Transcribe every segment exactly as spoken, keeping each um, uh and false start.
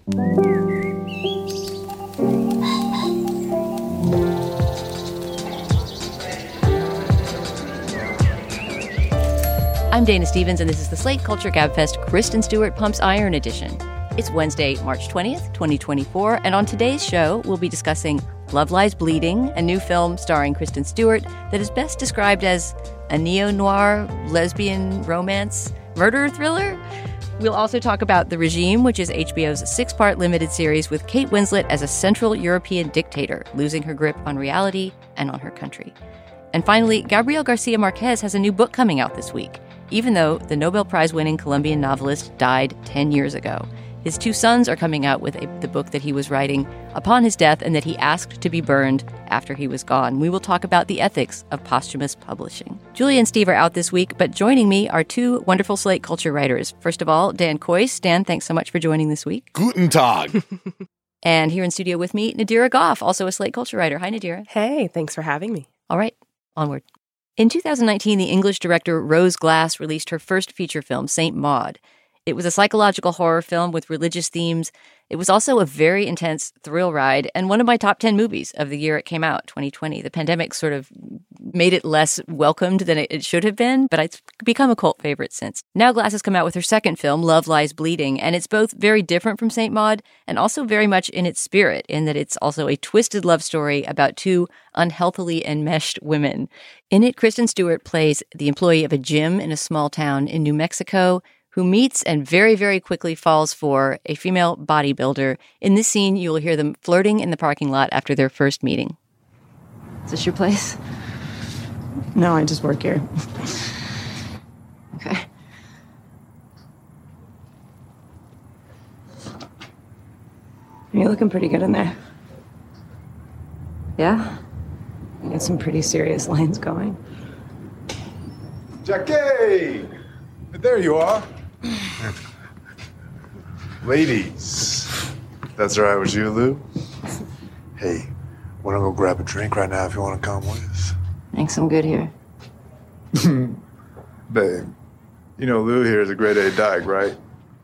I'm Dana Stevens, and this is the Slate Culture Gabfest Kristen Stewart Pumps Iron edition. It's Wednesday, March twentieth, twenty twenty-four, and on today's show, we'll be discussing Love Lies Bleeding, a new film starring Kristen Stewart that is best described as a neo-noir lesbian romance murder thriller. We'll also talk about The Regime, which is H B O's six-part limited series with Kate Winslet as a Central European dictator, losing her grip on reality and on her country. And finally, Gabriel Garcia Marquez has a new book coming out this week, even though the Nobel Prize-winning Colombian novelist died ten years ago. His two sons are coming out with a, the book that he was writing upon his death and that he asked to be burned after he was gone. We will talk about the ethics of posthumous publishing. Julia and Steve are out this week, but joining me are two wonderful Slate Culture writers. First of all, Dan Kois. Dan, thanks so much for joining this week. Guten Tag. And here in studio with me, Nadira Goff, also a Slate Culture writer. Hi, Nadira. Hey, thanks for having me. All right, onward. In two thousand nineteen, the English director Rose Glass released her first feature film, Saint Maud. It was a psychological horror film with religious themes. It was also a very intense thrill ride and one of my top ten movies of the year it came out, twenty twenty. The pandemic sort of made it less welcomed than it should have been, but it's become a cult favorite since. Now Glass has come out with her second film, Love Lies Bleeding, and it's both very different from Saint Maud and also very much in its spirit, in that it's also a twisted love story about two unhealthily enmeshed women. In it, Kristen Stewart plays the employee of a gym in a small town in New Mexico who meets and very, very quickly falls for a female bodybuilder. In this scene, you will hear them flirting in the parking lot after their first meeting. Is this your place? No, I just work here. Okay. You're looking pretty good in there. Yeah? You got some pretty serious lines going. Jackie! There you are. Ladies. That's all right with you, Lou? Hey, wanna go grab a drink right now if you wanna come with? Thanks, I'm good here. Babe, you know Lou here is a grade A dyke, right?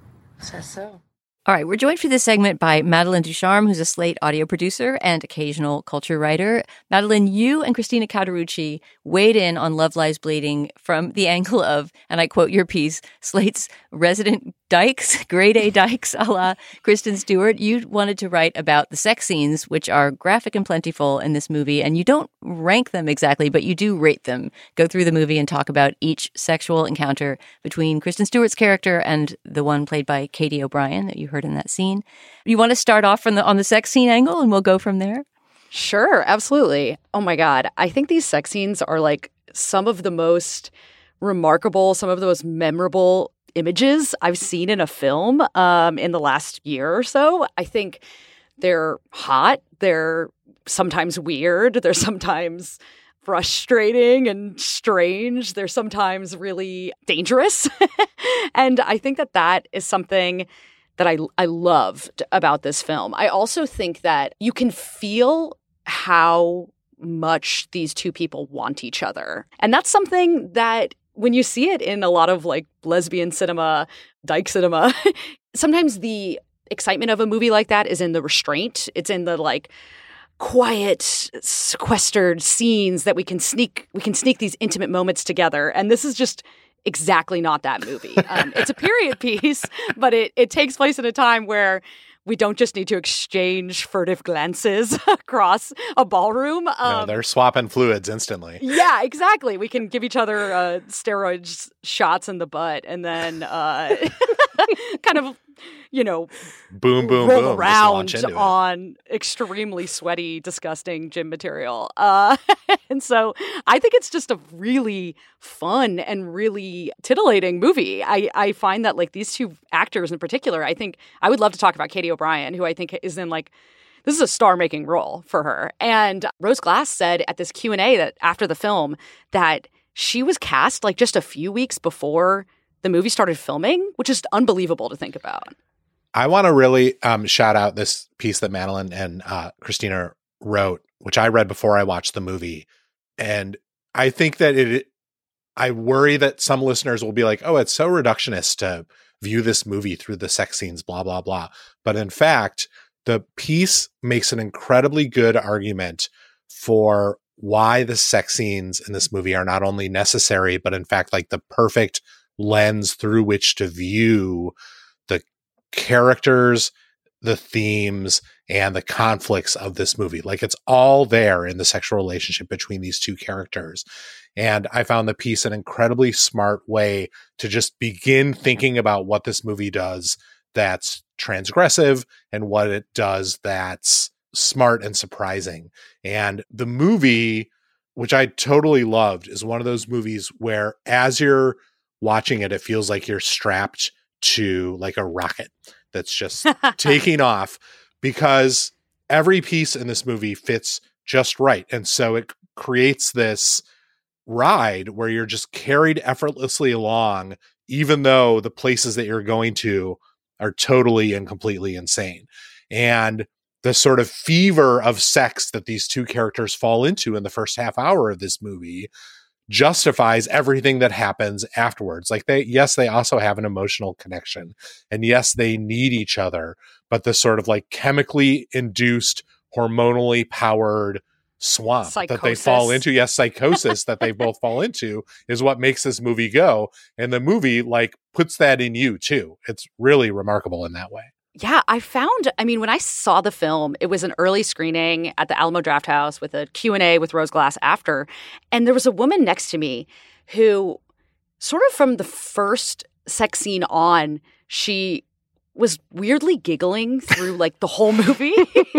Says so. All right, we're joined for this segment by Madeline Ducharme, who's a Slate audio producer and occasional culture writer. Madeline, you and Christina Cauterucci weighed in on Love Lies Bleeding from the angle of, and I quote your piece, Slate's resident dykes, grade A dykes, a la Kristen Stewart. You wanted to write about the sex scenes, which are graphic and plentiful in this movie, and you don't rank them exactly, but you do rate them. Go through the movie and talk about each sexual encounter between Kristen Stewart's character and the one played by Katie O'Brien that you heard in that scene. You want to start off from the on the sex scene angle, and we'll go from there? Sure, absolutely. Oh my God. I think these sex scenes are like some of the most remarkable, some of the most memorable images I've seen in a film um, in the last year or so. I think they're hot. They're sometimes weird. They're sometimes frustrating and strange. They're sometimes really dangerous. And I think that that is something that I, I loved about this film. I also think that you can feel how much these two people want each other. And that's something that when you see it in a lot of like lesbian cinema, dyke cinema, sometimes the excitement of a movie like that is in the restraint. It's in the like quiet, sequestered scenes that we can sneak, we can sneak these intimate moments together. And this is just exactly not that movie. Um, it's a period piece, but it, it takes place in a time where we don't just need to exchange furtive glances across a ballroom. Um, no, they're swapping fluids instantly. Yeah, exactly. We can give each other uh, steroid shots in the butt and then uh, kind of, you know, boom, boom, roll boom, around on extremely sweaty, disgusting gym material. Uh, and so I think it's just a really fun and really titillating movie. I, I find that like these two actors in particular, I think I would love to talk about Katie O'Brien, who I think is in like, this is a star-making role for her. And Rose Glass said at this Q and A that after the film that she was cast like just a few weeks before the movie started filming, which is unbelievable to think about. I want to really um, shout out this piece that Madeline and uh, Christina wrote, which I read before I watched the movie. And I think that it, I worry that some listeners will be like, oh, it's so reductionist to view this movie through the sex scenes, blah, blah, blah. But in fact, the piece makes an incredibly good argument for why the sex scenes in this movie are not only necessary, but in fact, like the perfect lens through which to view the characters, the themes, and the conflicts of this movie. Like it's all there in the sexual relationship between these two characters. And I found the piece an incredibly smart way to just begin thinking about what this movie does that's transgressive and what it does that's smart and surprising. And the movie, which I totally loved, is one of those movies where as you're watching it, it feels like you're strapped to like a rocket that's just taking off, because every piece in this movie fits just right. And so it creates this ride where you're just carried effortlessly along, even though the places that you're going to are totally and completely insane. And the sort of fever of sex that these two characters fall into in the first half hour of this movie justifies everything that happens afterwards. Like they, yes, they also have an emotional connection, and yes, they need each other, but the sort of like chemically induced, hormonally powered swamp psychosis. that they fall into, yes, psychosis that they both fall into is what makes this movie go. And the movie like puts that in you too. It's really remarkable in that way. Yeah, I found, I mean, when I saw the film, it was an early screening at the Alamo Drafthouse with a Q and A with Rose Glass after. And there was a woman next to me who sort of from the first sex scene on, she was weirdly giggling through like the whole movie.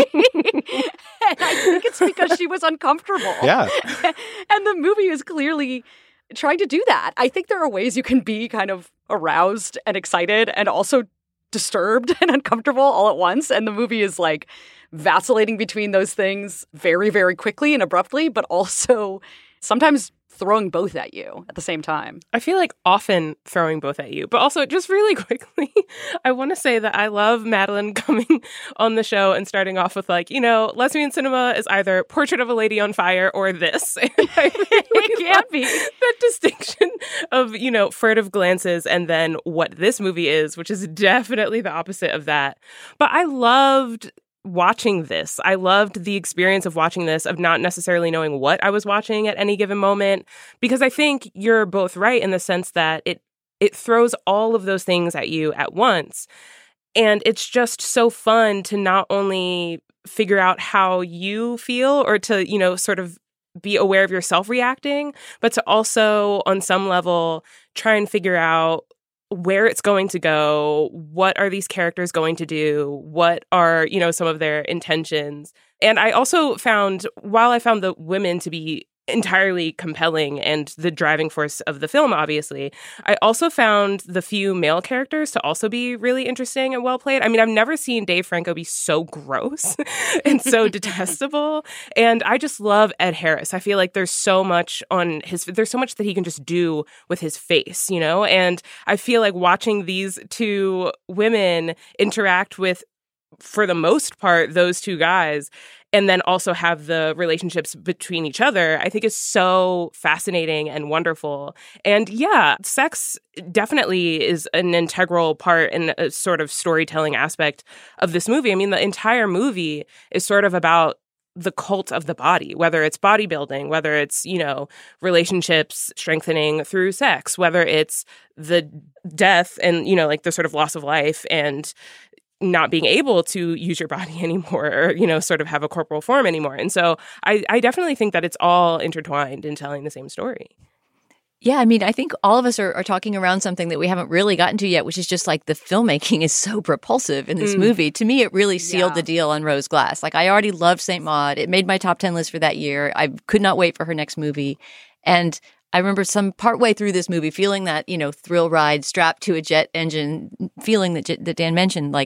And I think it's because she was uncomfortable. Yeah. And the movie is clearly trying to do that. I think there are ways you can be kind of aroused and excited and also disturbed and uncomfortable all at once. And the movie is like vacillating between those things very, very quickly and abruptly, but also sometimes throwing both at you at the same time. I feel like often throwing both at you, but also just really quickly, I want to say that I love Madeline coming on the show and starting off with like, you know, lesbian cinema is either Portrait of a Lady on Fire or this. And I really it can't be. That distinction of, you know, furtive glances and then what this movie is, which is definitely the opposite of that. But I loved watching this. I loved the experience of watching this, of not necessarily knowing what I was watching at any given moment, because I think you're both right in the sense that it it throws all of those things at you at once. And it's just so fun to not only figure out how you feel or to, you know, sort of be aware of yourself reacting, but to also on some level try and figure out where it's going to go, what are these characters going to do, what are, you know, some of their intentions. And I also found, while I found the women to be entirely compelling and the driving force of the film, obviously, I also found the few male characters to also be really interesting and well played. I mean, I've never seen Dave Franco be so gross and so detestable. And I just love Ed Harris. I feel like there's so much on his, there's so much that he can just do with his face, you know? And I feel like watching these two women interact with, for the most part, those two guys, and then also have the relationships between each other, I think is so fascinating and wonderful. And yeah, sex definitely is an integral part and a sort of storytelling aspect of this movie. I mean, the entire movie is sort of about the cult of the body, whether it's bodybuilding, whether it's, you know, relationships strengthening through sex, whether it's the death and, you know, like the sort of loss of life and not being able to use your body anymore or, you know, sort of have a corporal form anymore. And so I, I definitely think that it's all intertwined in telling the same story. Yeah, I mean, I think all of us are, are talking around something that we haven't really gotten to yet, which is just like the filmmaking is so propulsive in this mm. movie. To me, it really sealed yeah. the deal on Rose Glass. Like, I already loved Saint Maud. It made my top ten list for that year. I could not wait for her next movie. And I remember some partway through this movie feeling that, you know, thrill ride strapped to a jet engine, feeling that, that Dan mentioned, like,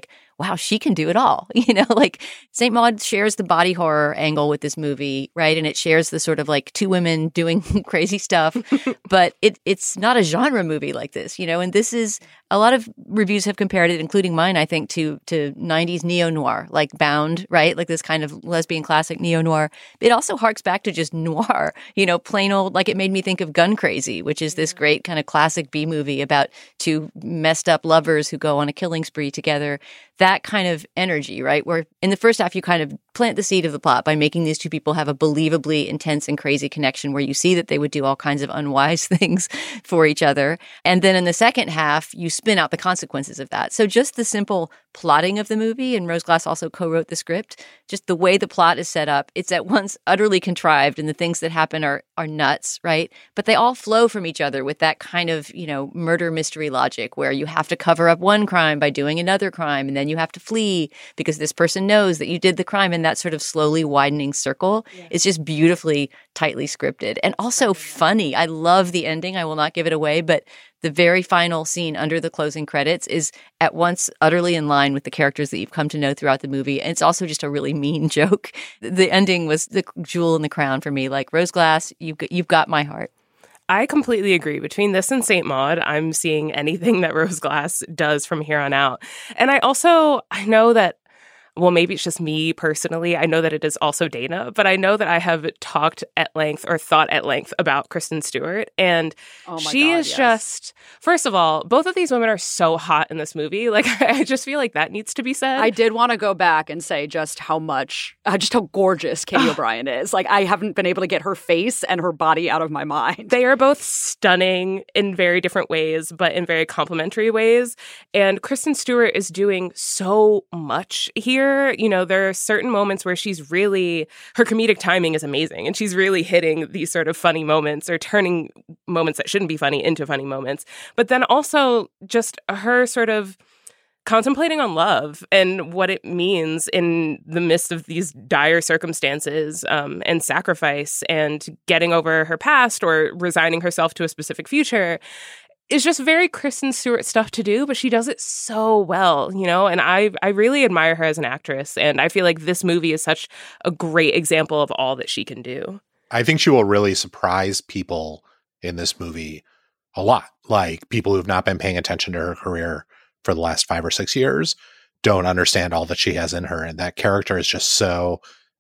wow, she can do it all. You know, like Saint Maud shares the body horror angle with this movie, right? And it shares the sort of like two women doing crazy stuff, but it it's not a genre movie like this, you know, and this is a lot of reviews have compared it, including mine, I think, to to nineties neo-noir, like Bound, right? Like this kind of lesbian classic neo-noir. It also harks back to just noir, you know, plain old, like it made me think of Gun Crazy, which is this great kind of classic B movie about two messed up lovers who go on a killing spree together. That kind of energy, right? Where in the first half, you kind of plant the seed of the plot by making these two people have a believably intense and crazy connection where you see that they would do all kinds of unwise things for each other. And then in the second half, you spin out the consequences of that. So just the simple plotting of the movie, and Rose Glass also co-wrote the script, just the way the plot is set up, it's at once utterly contrived and the things that happen are are nuts, right? But they all flow from each other with that kind of, you know, murder mystery logic where you have to cover up one crime by doing another crime, and then you have to flee because this person knows that you did the crime, and that sort of slowly widening circle yeah. is just beautifully, tightly scripted and also funny. I love the ending. I will not give it away, but the very final scene under the closing credits is at once utterly in line with the characters that you've come to know throughout the movie. And it's also just a really mean joke. The ending was the jewel in the crown for me. Like, Rose Glass, you've, you've got my heart. I completely agree. Between this and Saint Maud, I'm seeing anything that Rose Glass does from here on out. And I also, I know that well, maybe it's just me personally. I know that it is also Dana, but I know that I have talked at length or thought at length about Kristen Stewart. And oh my she God, is yes. just, first of all, both of these women are so hot in this movie. Like, I just feel like that needs to be said. I did want to go back and say just how much, uh, just how gorgeous Katie O'Brien is. Like, I haven't been able to get her face and her body out of my mind. They are both stunning in very different ways, but in very complementary ways. And Kristen Stewart is doing so much here. You know, there are certain moments where she's really, her comedic timing is amazing, and she's really hitting these sort of funny moments or turning moments that shouldn't be funny into funny moments. But then also just her sort of contemplating on love and what it means in the midst of these dire circumstances um, and sacrifice and getting over her past or resigning herself to a specific future. Is just very Kristen Stewart stuff to do, but she does it so well, you know, and I I really admire her as an actress, and I feel like this movie is such a great example of all that she can do. I think she will really surprise people in this movie a lot. Like, people who've not been paying attention to her career for the last five or six years don't understand all that she has in her, and that character is just so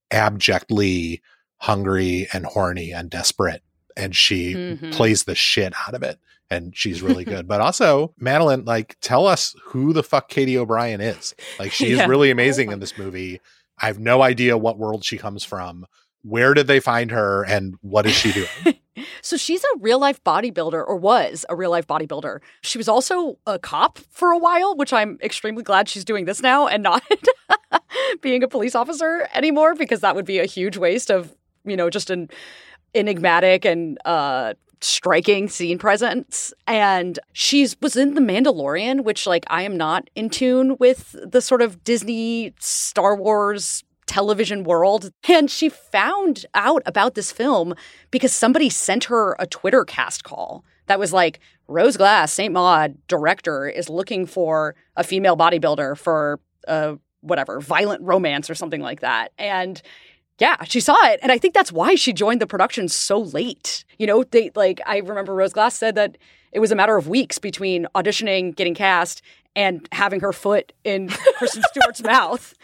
abjectly hungry and horny and desperate, and she mm-hmm. plays the shit out of it. And she's really good. But also, Madeline, like, tell us who the fuck Katie O'Brien is. Like, she's yeah. really amazing in this movie. I have no idea what world she comes from. Where did they find her, and what is she doing? So she's a real-life bodybuilder, or was a real-life bodybuilder. She was also a cop for a while, which I'm extremely glad she's doing this now and not being a police officer anymore, because that would be a huge waste of, you know, just an enigmatic and uh striking scene presence. And she's was in The Mandalorian, which, like, I am not in tune with the sort of Disney Star Wars television world. And she found out about this film because somebody sent her a Twitter cast call that was like, Rose Glass, Saint Maud director, is looking for a female bodybuilder for a whatever violent romance or something like that. And yeah, she saw it. And I think that's why she joined the production so late. You know, they like, I remember Rose Glass said that it was a matter of weeks between auditioning, getting cast, and having her foot in Kristen Stewart's mouth,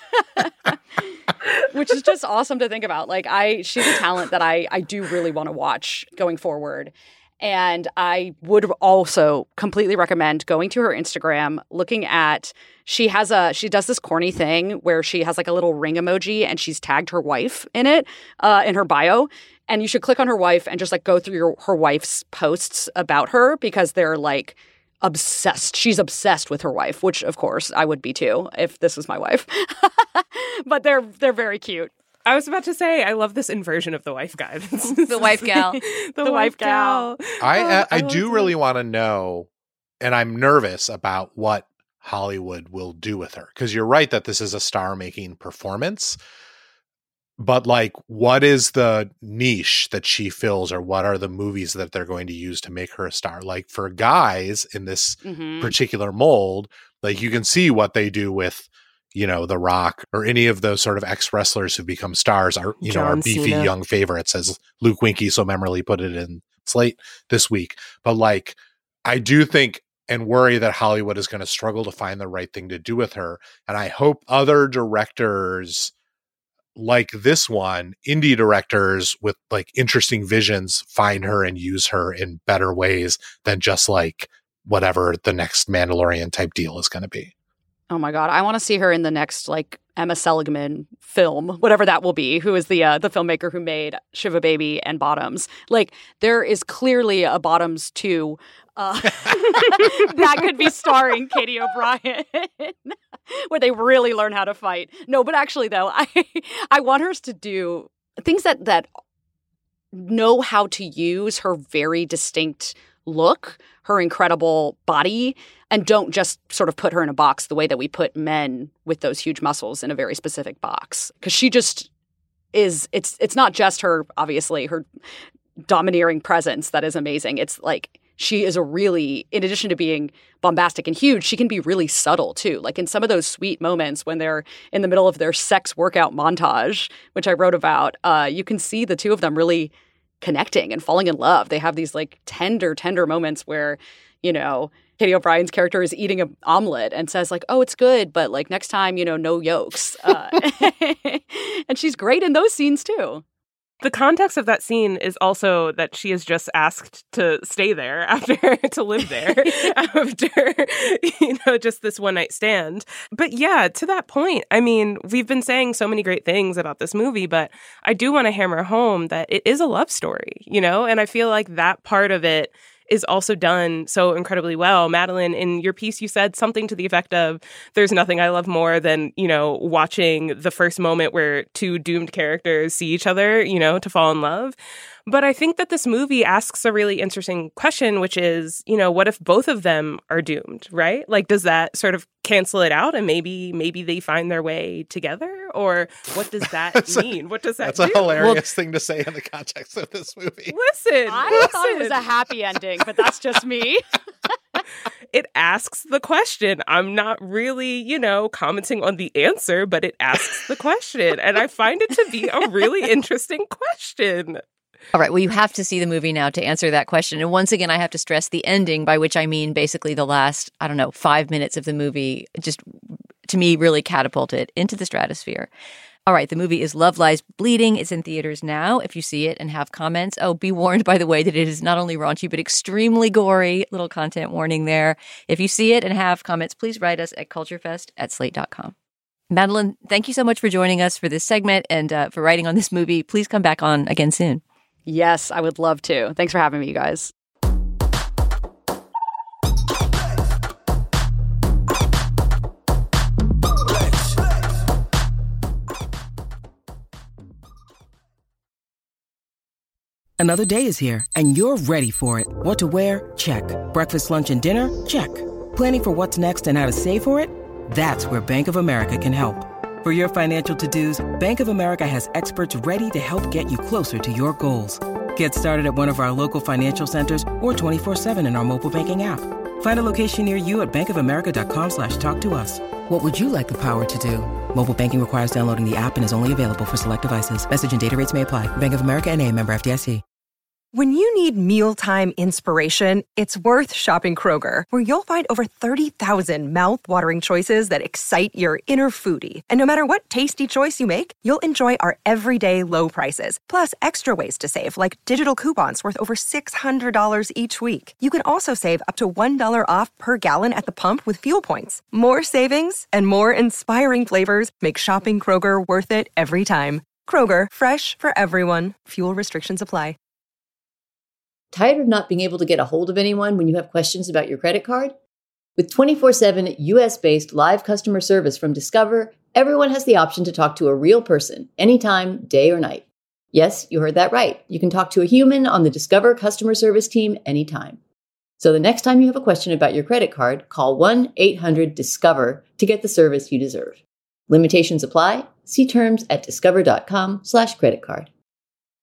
which is just awesome to think about. Like, I, she's a talent that I, I do really want to watch going forward. And I would also completely recommend going to her Instagram, looking at, she has a, she does this corny thing where she has like a little ring emoji and she's tagged her wife in it, uh, in her bio. And you should click on her wife and just like go through your, her wife's posts about her, because they're like obsessed. She's obsessed with her wife, which of course I would be too if this was my wife. But they're, they're very cute. I was about to say, I love this inversion of the wife guy. The wife gal. the, the wife, wife gal. gal. I uh, I, I do it. really want to know, and I'm nervous about what Hollywood will do with her. Because you're right that this is a star-making performance. But, like, what is the niche that she fills, or what are the movies that they're going to use to make her a star? Like, for guys in this mm-hmm. particular mold, Like you can see what they do with, you know, The Rock or any of those sort of ex-wrestlers who become stars are, you John know, our beefy Cena. young favorites, as Luke Winkie so memorably put it in Slate this week. But like, I do think and worry that Hollywood is going to struggle to find the right thing to do with her. And I hope other directors like this one, indie directors with like interesting visions, find her and use her in better ways than just like whatever the next Mandalorian type deal is going to be. Oh my God. I want to see her in the next like Emma Seligman film, whatever that will be, who is the uh, the filmmaker who made Shiva Baby and Bottoms. Like there is clearly a Bottoms two uh, that could be starring Katie O'Brien, where they really learn how to fight. No, but actually though, I I want her to do things that that know how to use her very distinct look, her incredible body, and don't just sort of put her in a box the way that we put men with those huge muscles in a very specific box. Because she just is, it's it's not just her, obviously, her domineering presence that is amazing. It's like she is a really, in addition to being bombastic and huge, she can be really subtle too. Like in some of those sweet moments when they're in the middle of their sex workout montage, which I wrote about, uh, you can see the two of them really connecting and falling in love. They have these like tender, tender moments where, you know, Katie O'Brien's character is eating an omelet and says like, oh, it's good, but like next time, you know, no yolks. Uh, and she's great in those scenes too. The context of that scene is also that she is just asked to stay there after, to live there after, you know, just this one night stand. But yeah, to that point, I mean, we've been saying so many great things about this movie, but I do want to hammer home that it is a love story, you know, and I feel like that part of it is also done so incredibly well. Madeline, in your piece, you said something to the effect of, there's nothing I love more than, you know, watching the first moment where two doomed characters see each other, you know, to fall in love. But I think that this movie asks a really interesting question, which is, you know, what if both of them are doomed, right? Like, does that sort of cancel it out and maybe maybe they find their way together? Or what does that mean? What does that That's do? a hilarious well, thing to say in the context of this movie. Listen, I listen. thought it was a happy ending, but that's just me. It asks the question. I'm not really, you know, commenting on the answer, but it asks the question. And I find it to be a really interesting question. All right. Well, you have to see the movie now to answer that question. And once again, I have to stress the ending, by which I mean basically the last, I don't know, five minutes of the movie, just to me really catapulted into the stratosphere. All right. The movie is Love Lies Bleeding. It's in theaters now. If you see it and have comments, oh, be warned, by the way, that it is not only raunchy, but extremely gory. Little content warning there. If you see it and have comments, please write us at culturefest at slate dot com. Madeline, thank you so much for joining us for this segment and uh, for writing on this movie. Please come back on again soon. Yes, I would love to. Thanks for having me, you guys. Another day is here, and you're ready for it. What to wear? Check. Breakfast, lunch, and dinner? Check. Planning for what's next and how to save for it? That's where Bank of America can help. For your financial to-dos, Bank of America has experts ready to help get you closer to your goals. Get started at one of our local financial centers or twenty-four seven in our mobile banking app. Find a location near you at bankofamerica.com slash talk to us. What would you like the power to do? Mobile banking requires downloading the app and is only available for select devices. Message and data rates may apply. Bank of America N A, member F D I C. When you need mealtime inspiration, it's worth shopping Kroger, where you'll find over thirty thousand mouth-watering choices that excite your inner foodie. And no matter what tasty choice you make, you'll enjoy our everyday low prices, plus extra ways to save, like digital coupons worth over six hundred dollars each week. You can also save up to one dollar off per gallon at the pump with fuel points. More savings and more inspiring flavors make shopping Kroger worth it every time. Kroger, fresh for everyone. Fuel restrictions apply. Tired of not being able to get a hold of anyone when you have questions about your credit card? With twenty-four seven U S-based live customer service from Discover, everyone has the option to talk to a real person, anytime, day or night. Yes, you heard that right. You can talk to a human on the Discover customer service team anytime. So the next time you have a question about your credit card, call one eight hundred discover to get the service you deserve. Limitations apply. See terms at discover.com slash credit card.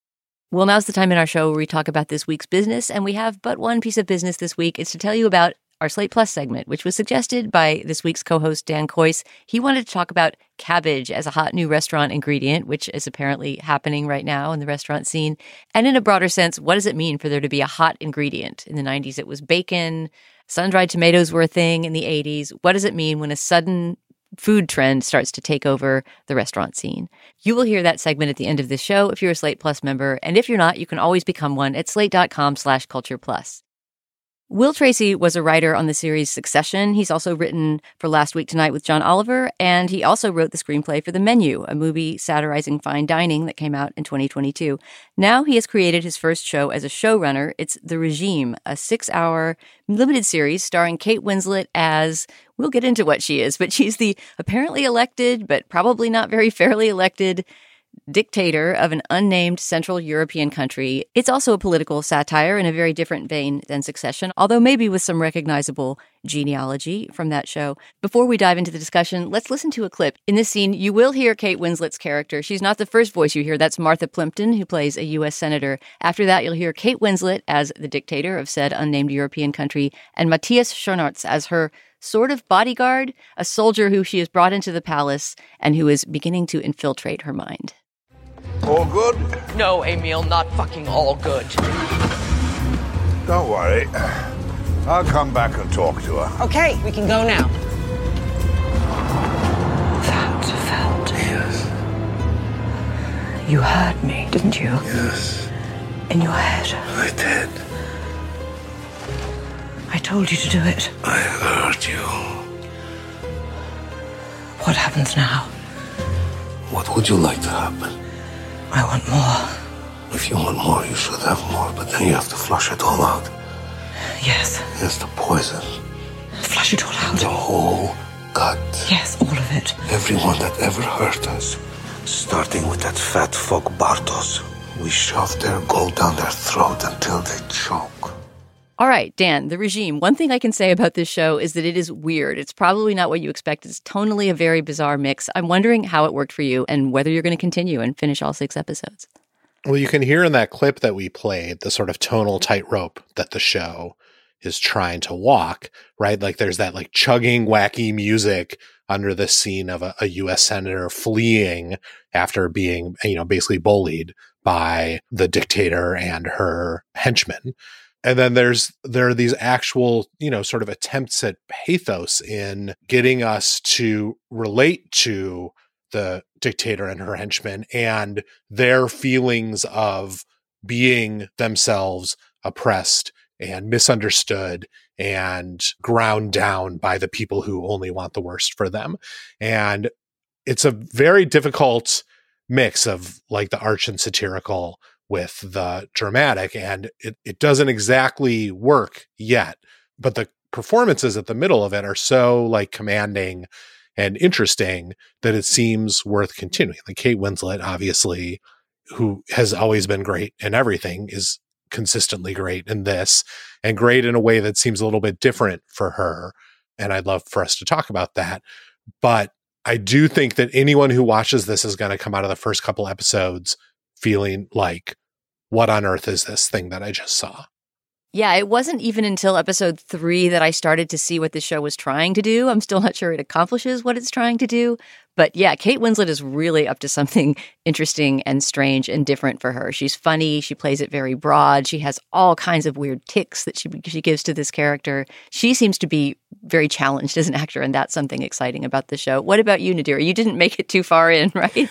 Well, now's the time in our show where we talk about this week's business, and we have but one piece of business this week. It's to tell you about our Slate Plus segment, which was suggested by this week's co-host Dan Kois. He wanted to talk about cabbage as a hot new restaurant ingredient, which is apparently happening right now in the restaurant scene. And in a broader sense, what does it mean for there to be a hot ingredient? In the nineties, it was bacon. Sun-dried tomatoes were a thing in the eighties. What does it mean when a sudden food trend starts to take over the restaurant scene? You will hear that segment at the end of this show if you're a Slate Plus member. And if you're not, you can always become one at slate.com slash culture plus. Will Tracy was a writer on the series Succession. He's also written for Last Week Tonight with John Oliver, and he also wrote the screenplay for The Menu, a movie satirizing fine dining that came out in twenty twenty-two. Now he has created his first show as a showrunner. It's The Regime, a six-hour limited series starring Kate Winslet as, we'll get into what she is, but she's the apparently elected, but probably not very fairly elected, dictator of an unnamed Central European country. It's also a political satire in a very different vein than Succession, although maybe with some recognizable genealogy from that show. Before we dive into the discussion, let's listen to a clip. In this scene, you will hear Kate Winslet's character. She's not the first voice you hear. That's Martha Plimpton, who plays a U S senator. After that, you'll hear Kate Winslet as the dictator of said unnamed European country, and Matthias Schoenaerts as her sort of bodyguard, a soldier who she has brought into the palace and who is beginning to infiltrate her mind. All good? No, Emil, not fucking all good. Don't worry. I'll come back and talk to her. Okay, we can go now. That felt. Yes. You heard me, didn't you? Yes. In your head. I did. I told you to do it. I heard you. What happens now? What would you like to happen? I want more. If you want more, you should have more, but then you have to flush it all out. Yes. Yes, the poison. Flush it all out. The whole gut. Yes, all of it. Everyone that ever hurt us. Starting with that fat fuck Bartos. We shove their gold down their throat until they choke. All right, Dan, The Regime. One thing I can say about this show is that it is weird. It's probably not what you expect. It's tonally a very bizarre mix. I'm wondering how it worked for you and whether you're going to continue and finish all six episodes. Well, you can hear in that clip that we played the sort of tonal tightrope that the show is trying to walk, right? Like there's that like chugging, wacky music under the scene of a, a U S senator fleeing after being, you know, basically bullied by the dictator and her henchmen. And then there's, there are these actual, you know, sort of attempts at pathos in getting us to relate to the dictator and her henchmen and their feelings of being themselves oppressed and misunderstood and ground down by the people who only want the worst for them. And it's a very difficult mix of like the arch and satirical with the dramatic, and it, it doesn't exactly work yet, but the performances at the middle of it are so like commanding and interesting that it seems worth continuing. Like Kate Winslet, obviously, who has always been great in everything, is consistently great in this, and great in a way that seems a little bit different for her. And I'd love for us to talk about that. But I do think that anyone who watches this is going to come out of the first couple episodes feeling like, what on earth is this thing that I just saw? Yeah, it wasn't even until episode three that I started to see what the show was trying to do. I'm still not sure it accomplishes what it's trying to do. But yeah, Kate Winslet is really up to something interesting and strange and different for her. She's funny. She plays it very broad. She has all kinds of weird tics that she she gives to this character. She seems to be very challenged as an actor, and that's something exciting about the show. What about you, Nadira? You didn't make it too far in, right?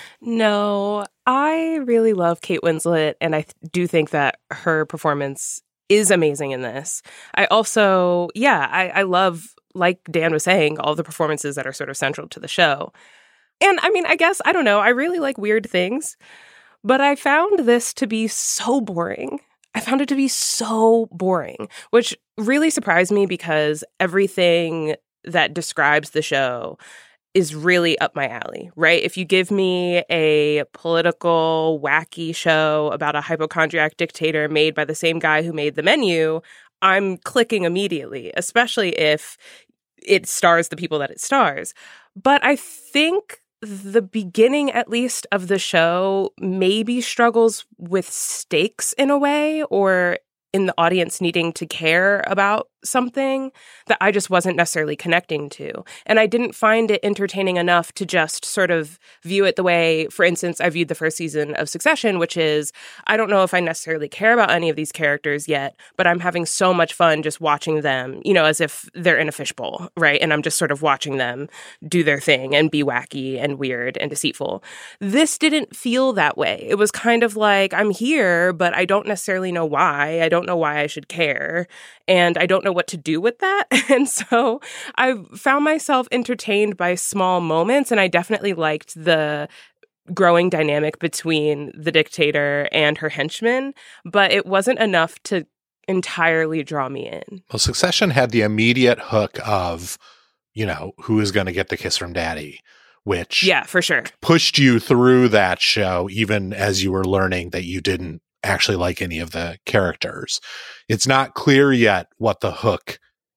No, I really love Kate Winslet, and I th- do think that her performance is amazing in this. I also, yeah, I, I love, like Dan was saying, all the performances that are sort of central to the show. And I mean, I guess, I don't know, I really like weird things, but I found this to be so boring. I found it to be so boring, which really surprised me because everything that describes the show is really up my alley, right? If you give me a political, wacky show about a hypochondriac dictator made by the same guy who made The Menu, I'm clicking immediately, especially if it stars the people that it stars. But I think the beginning, at least, of the show maybe struggles with stakes in a way, or in the audience needing to care about something that I just wasn't necessarily connecting to. And I didn't find it entertaining enough to just sort of view it the way, for instance, I viewed the first season of Succession, which is, I don't know if I necessarily care about any of these characters yet, but I'm having so much fun just watching them, you know, as if they're in a fishbowl, right? And I'm just sort of watching them do their thing and be wacky and weird and deceitful. This didn't feel that way. It was kind of like, I'm here, but I don't necessarily know why. I don't know why I should care. And I don't know what to do with that. And so I found myself entertained by small moments, and I definitely liked the growing dynamic between the dictator and her henchmen, but it wasn't enough to entirely draw me in. Well, Succession had the immediate hook of, you know, who is going to get the kiss from daddy, which yeah, for sure, pushed you through that show, even as you were learning that you didn't actually like any of the characters. It's not clear yet what the hook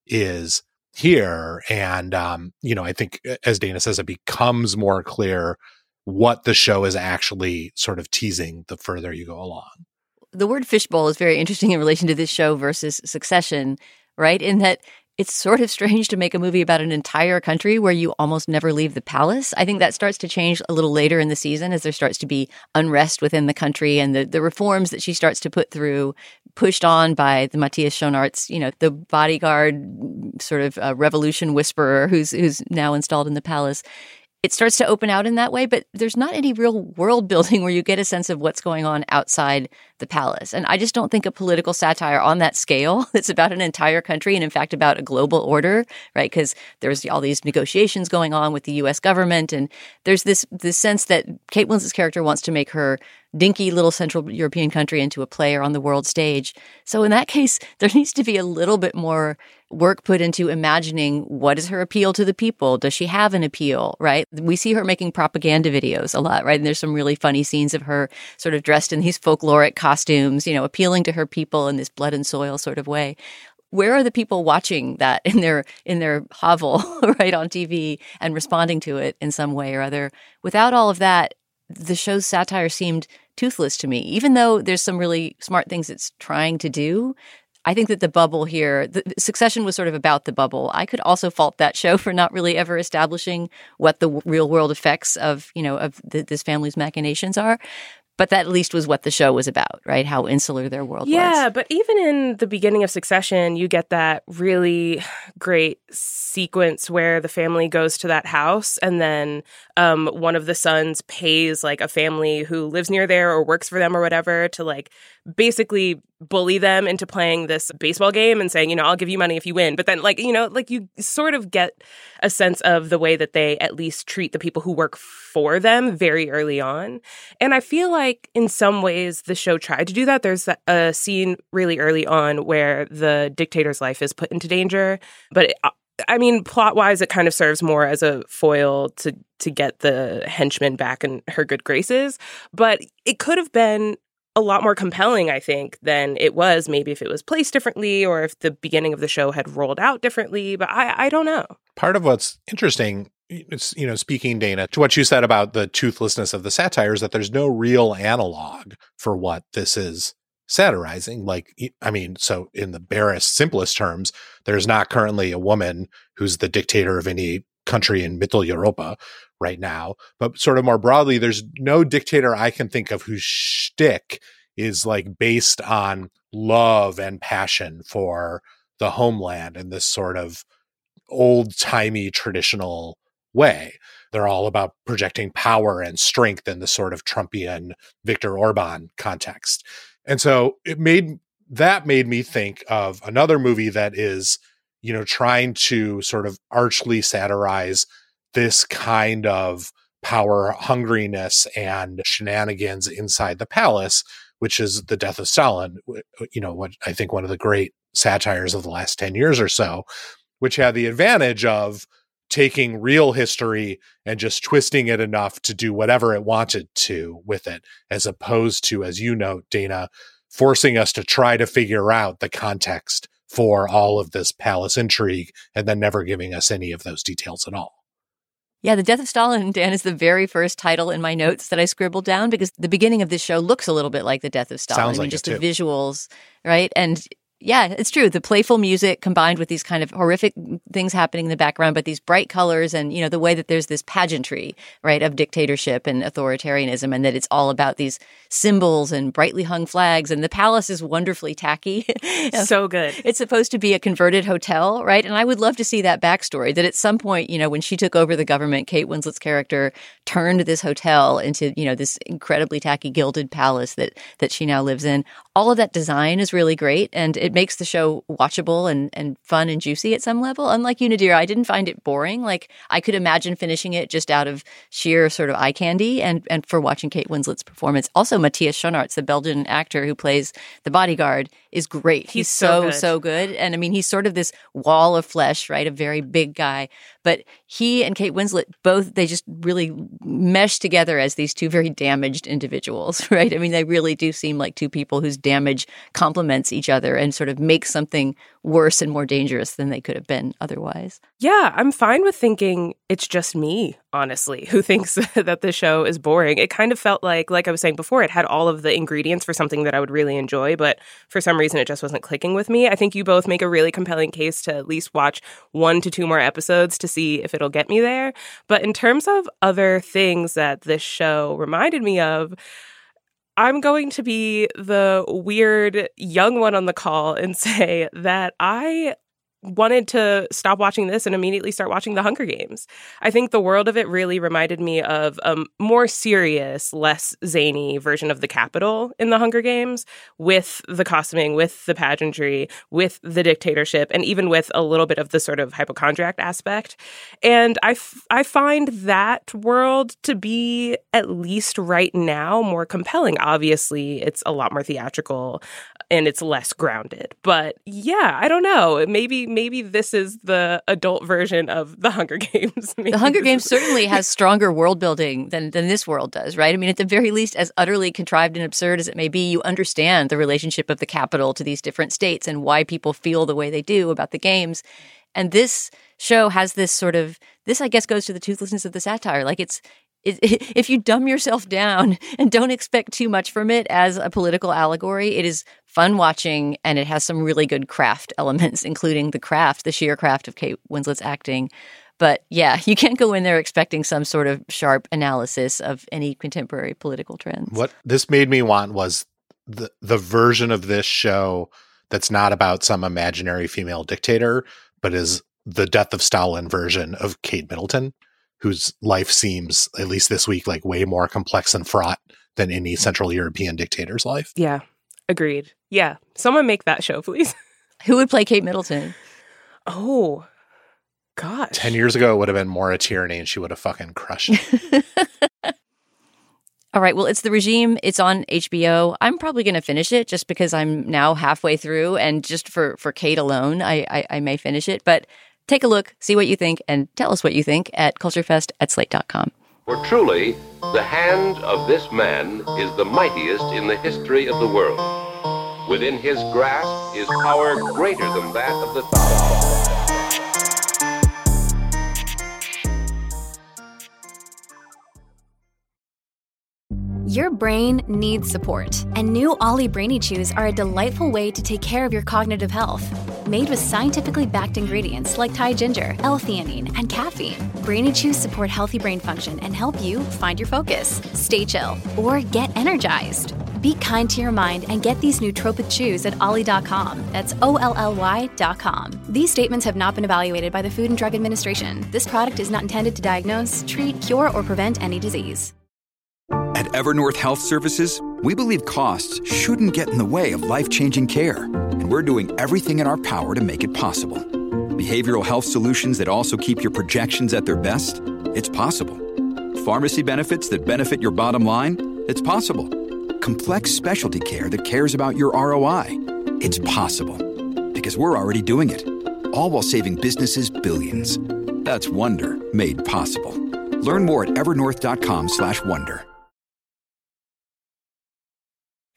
is here. And, um, you know, I think, as Dana says, it becomes more clear what the show is actually sort of teasing the further you go along. The word fishbowl is very interesting in relation to this show versus Succession, right? In that it's sort of strange to make a movie about an entire country where you almost never leave the palace. I think that starts to change a little later in the season as there starts to be unrest within the country and the, the reforms that she starts to put through, pushed on by the Matthias Schoenaerts, you know, the bodyguard sort of uh, revolution whisperer who's who's now installed in the palace. It starts to open out in that way, but there's not any real world building where you get a sense of what's going on outside the palace. And I just don't think a political satire on that scale that's about an entire country and, in fact, about a global order, right? Because there's all these negotiations going on with the U S government. And there's this, this sense that Kate Winslet's character wants to make her dinky little Central European country into a player on the world stage. So in that case, there needs to be a little bit more work put into imagining what is her appeal to the people. Does she have an appeal, right? We see her making propaganda videos a lot, right? And there's some really funny scenes of her sort of dressed in these folkloric costumes, you know, appealing to her people in this blood and soil sort of way. Where are the people watching that in their in their hovel, right, on T V and responding to it in some way or other? Without all of that, the show's satire seemed toothless to me. Even though there's some really smart things it's trying to do, I think that the bubble here, the Succession was sort of about the bubble. I could also fault that show for not really ever establishing what the real world effects of, you know, of the, this family's machinations are. But that at least was what the show was about, right? How insular their world yeah, was. Yeah, but even in the beginning of Succession, you get that really great sequence where the family goes to that house and then um, one of the sons pays like a family who lives near there or works for them or whatever to like basically bully them into playing this baseball game and saying, you know, I'll give you money if you win. But then like, you know, like you sort of get a sense of the way that they at least treat the people who work for them very early on. And I feel like in some ways the show tried to do that. There's a scene really early on where the dictator's life is put into danger. But it, I mean, plot-wise, it kind of serves more as a foil to to get the henchman back in her good graces. But it could have been a lot more compelling, I think, than it was. Maybe if it was placed differently or if the beginning of the show had rolled out differently. But I, I don't know. Part of what's interesting, it's, you know, speaking, Dana, to what you said about the toothlessness of the satire is that there's no real analog for what this is satirizing. Like, I mean, so in the barest, simplest terms, there's not currently a woman who's the dictator of any country in Mittel Europa right now. But sort of more broadly, there's no dictator I can think of whose shtick is like based on love and passion for the homeland in this sort of old-timey traditional way. They're all about projecting power and strength in the sort of Trumpian Viktor Orban context. And so it made that made me think of another movie that is, you know, trying to sort of archly satirize this kind of power hungriness and shenanigans inside the palace, which is The Death of Stalin, you know, what I think one of the great satires of the last ten years or so, which had the advantage of taking real history and just twisting it enough to do whatever it wanted to with it, as opposed to, as you note, Dana, forcing us to try to figure out the context for all of this palace intrigue and then never giving us any of those details at all. Yeah, The Death of Stalin, Dan, is the very first title in my notes that I scribbled down because the beginning of this show looks a little bit like The Death of Stalin. Sounds like I mean, just it the too. visuals, right? And Yeah, it's true. The playful music combined with these kind of horrific things happening in the background, but these bright colors and, you know, the way that there's this pageantry, right, of dictatorship and authoritarianism, and that it's all about these symbols and brightly hung flags. And the palace is wonderfully tacky. So good. It's supposed to be a converted hotel, right? And I would love to see that backstory, that at some point, you know, when she took over the government, Kate Winslet's character turned this hotel into, you know, this incredibly tacky gilded palace that that she now lives in. All of that design is really great, and it makes the show watchable and, and fun and juicy at some level. Unlike you, Nadir, I didn't find it boring. Like, I could imagine finishing it just out of sheer sort of eye candy and, and for watching Kate Winslet's performance. Also, Matthias Schoenaerts, the Belgian actor who plays the bodyguard, is great. He's, He's so, so good. so good. And I mean, he's sort of this wall of flesh, right? A very big guy. But he and Kate Winslet, both, they just really mesh together as these two very damaged individuals, right? I mean, they really do seem like two people whose damage complements each other and sort of makes something worse and more dangerous than they could have been otherwise. Yeah, I'm fine with thinking it's just me, honestly, who thinks that the show is boring. It kind of felt like, like I was saying before, it had all of the ingredients for something that I would really enjoy, but for some reason it just wasn't clicking with me. I think you both make a really compelling case to at least watch one to two more episodes to see if it'll get me there. But in terms of other things that this show reminded me of, I'm going to be the weird young one on the call and say that I wanted to stop watching this and immediately start watching The Hunger Games. I think the world of it really reminded me of a more serious, less zany version of the Capitol in The Hunger Games, with the costuming, with the pageantry, with the dictatorship, and even with a little bit of the sort of hypochondriac aspect. And I, f- I find that world to be, at least right now, more compelling. Obviously, it's a lot more theatrical and it's less grounded. But yeah, I don't know. Maybe maybe this is the adult version of The Hunger Games. Maybe The Hunger Games is- certainly has stronger world building than, than this world does, right? I mean, at the very least, as utterly contrived and absurd as it may be, you understand the relationship of the Capitol to these different states and why people feel the way they do about the games. And this show has this sort of, this I guess goes to the toothlessness of the satire. Like it's, if you dumb yourself down and don't expect too much from it as a political allegory, it is fun watching, and it has some really good craft elements, including the craft, the sheer craft of Kate Winslet's acting. But yeah, you can't go in there expecting some sort of sharp analysis of any contemporary political trends. What this made me want was the the version of this show that's not about some imaginary female dictator, but is the Death of Stalin version of Kate Middleton, whose life seems, at least this week, like way more complex and fraught than any Central European dictator's life. Yeah, agreed. Yeah, someone make that show, please. Who would play Kate Middleton? Oh, gosh. Ten years ago, it would have been Maura Tierney, and she would have fucking crushed it. All right, well, it's The Regime. It's on H B O. I'm probably going to finish it just because I'm now halfway through, and just for, for Kate alone, I, I, I may finish it. But take a look, see what you think, and tell us what you think at culturefest at slate dot com. For truly, the hand of this man is the mightiest in the history of the world. Within his grasp is power greater than that of the thought. Your brain needs support, and new Ollie Brainy Chews are a delightful way to take care of your cognitive health. Made with scientifically backed ingredients like Thai ginger, L-theanine, and caffeine, Brainy Chews support healthy brain function and help you find your focus, stay chill, or get energized. Be kind to your mind and get these nootropic chews at ollie dot com. That's O L L Y dot com. These statements have not been evaluated by the Food and Drug Administration. This product is not intended to diagnose, treat, cure, or prevent any disease. At Evernorth Health Services, we believe costs shouldn't get in the way of life-changing care, and we're doing everything in our power to make it possible. Behavioral health solutions that also keep your projections at their best? It's possible. Pharmacy benefits that benefit your bottom line? It's possible. Complex specialty care that cares about your R O I? It's possible. Because we're already doing it. All while saving businesses billions. That's Wonder made possible. Learn more at evernorth dot com slash wonder.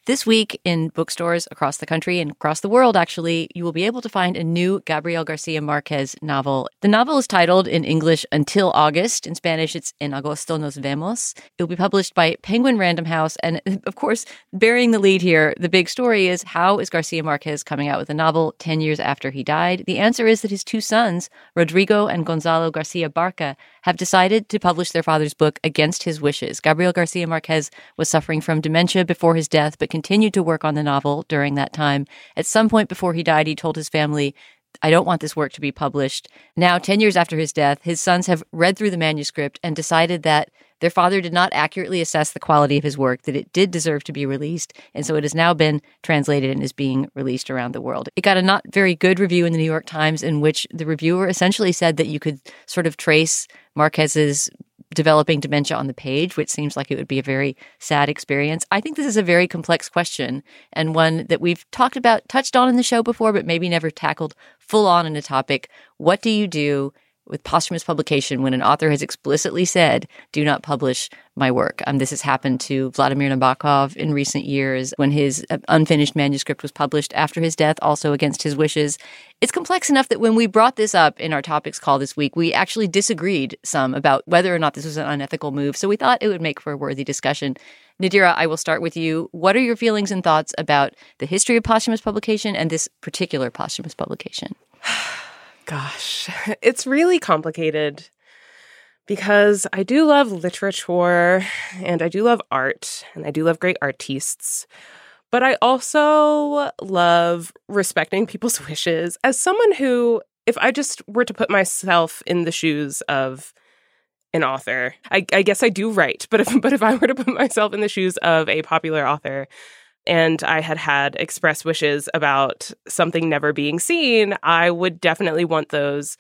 This week in bookstores across the country and across the world, actually, you will be able to find a new Gabriel Garcia Marquez novel. The novel is titled in English Until August. In Spanish, it's En Agosto Nos Vemos. It will be published by Penguin Random House. And of course, bearing the lead here, the big story is, how is Garcia Marquez coming out with a novel ten years after he died? The answer is that his two sons, Rodrigo and Gonzalo Garcia Barca, have decided to publish their father's book against his wishes. Gabriel Garcia Marquez was suffering from dementia before his death, but continued to work on the novel during that time. At some point before he died, he told his family, I don't want this work to be published. Now, ten years after his death, his sons have read through the manuscript and decided that their father did not accurately assess the quality of his work, that it did deserve to be released, and so it has now been translated and is being released around the world. It got a not very good review in the New York Times, in which the reviewer essentially said that you could sort of trace Marquez's developing dementia on the page, which seems like it would be a very sad experience. I think this is a very complex question, and one that we've talked about, touched on in the show before, but maybe never tackled full on in a topic. What do you do with posthumous publication when an author has explicitly said, do not publish my work? Um, this has happened to Vladimir Nabokov in recent years when his unfinished manuscript was published after his death, also against his wishes. It's complex enough that when we brought this up in our topics call this week, we actually disagreed some about whether or not this was an unethical move. So we thought it would make for a worthy discussion. Nadira, I will start with you. What are your feelings and thoughts about the history of posthumous publication and this particular posthumous publication? Gosh, it's really complicated because I do love literature and I do love art and I do love great artistes, but I also love respecting people's wishes. As someone who, if I just were to put myself in the shoes of an author, I, I guess I do write, but if, but if I were to put myself in the shoes of a popular author, and I had had express wishes about something never being seen, I would definitely want those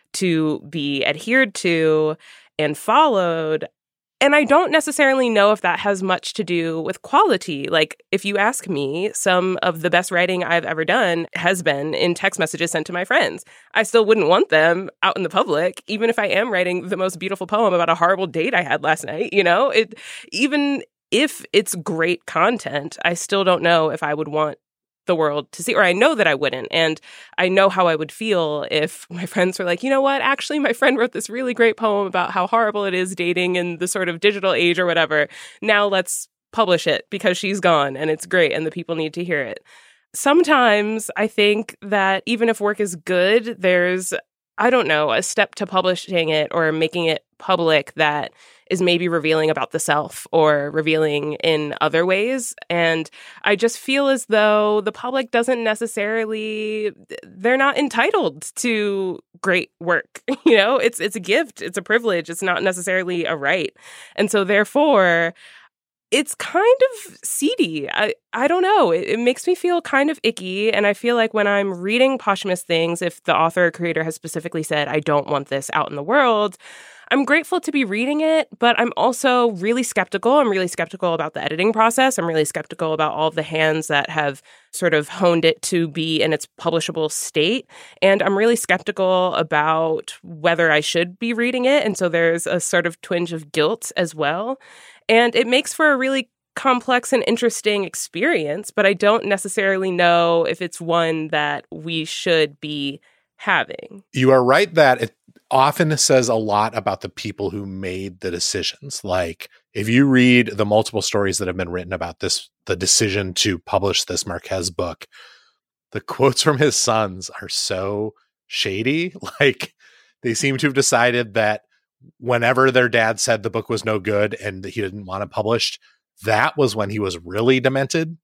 to be adhered to and followed. And I don't necessarily know if that has much to do with quality. Like, if you ask me, some of the best writing I've ever done has been in text messages sent to my friends. I still wouldn't want them out in the public, even if I am writing the most beautiful poem about a horrible date I had last night. You know, it even if it's great content, I still don't know if I would want the world to see, or I know that I wouldn't. And I know how I would feel if my friends were like, you know what, actually, my friend wrote this really great poem about how horrible it is dating in the sort of digital age or whatever. Now let's publish it because she's gone and it's great and the people need to hear it. Sometimes I think that even if work is good, there's, I don't know, a step to publishing it or making it public that is maybe revealing about the self or revealing in other ways. And I just feel as though the public doesn't necessarily, they're not entitled to great work. You know, it's it's a gift, it's a privilege, it's not necessarily a right. And so therefore, it's kind of seedy. I, I don't know. It, it makes me feel kind of icky. And I feel like when I'm reading posthumous things, if the author or creator has specifically said, I don't want this out in the world, I'm grateful to be reading it, but I'm also really skeptical. I'm really skeptical about the editing process. I'm really skeptical about all of the hands that have sort of honed it to be in its publishable state. And I'm really skeptical about whether I should be reading it. And so there's a sort of twinge of guilt as well. And it makes for a really complex and interesting experience, but I don't necessarily know if it's one that we should be having. You are right that it often says a lot about the people who made the decisions. Like, if you read the multiple stories that have been written about this, the decision to publish this Marquez book, the quotes from his sons are so shady. Like, they seem to have decided that whenever their dad said the book was no good and he didn't want it published, that was when he was really demented.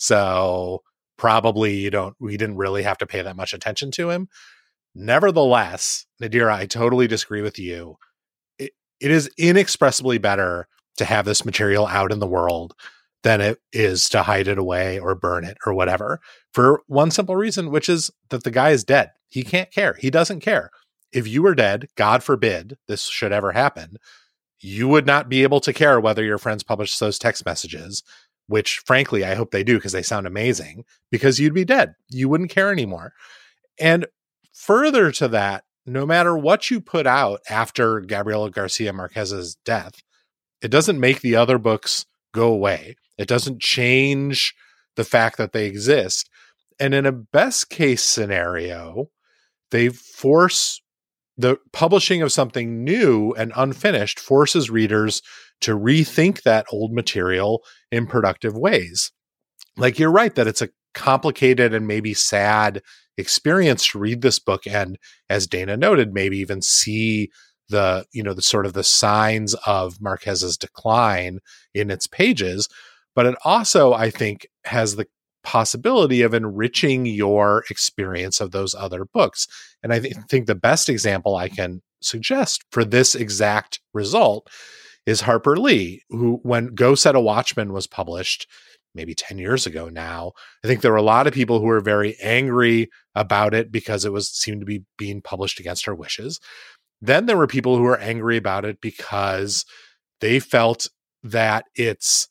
So probably you don't, we didn't really have to pay that much attention to him. Nevertheless, Nadira, I totally disagree with you. It, it is inexpressibly better to have this material out in the world than it is to hide it away or burn it or whatever, for one simple reason, which is that the guy is dead. He can't care. He doesn't care. If you were dead, God forbid this should ever happen, you would not be able to care whether your friends publish those text messages, which frankly, I hope they do because they sound amazing, because you'd be dead. You wouldn't care anymore. And further to that, no matter what you put out after Gabriel Garcia Marquez's death, it doesn't make the other books go away. It doesn't change the fact that they exist. And in a best case scenario, they force the publishing of something new and unfinished forces readers to rethink that old material in productive ways. Like, you're right that it's a complicated and maybe sad experience to read this book and, as Dana noted, maybe even see the, you know, the sort of the signs of Marquez's decline in its pages. But it also, I think, has the possibility of enriching your experience of those other books. And I th- think the best example I can suggest for this exact result is Harper Lee, who, when Go Set a Watchman was published, maybe ten years ago now, I think there were a lot of people who were very angry about it because it was seemed to be being published against her wishes. Then there were people who were angry about it because they felt that its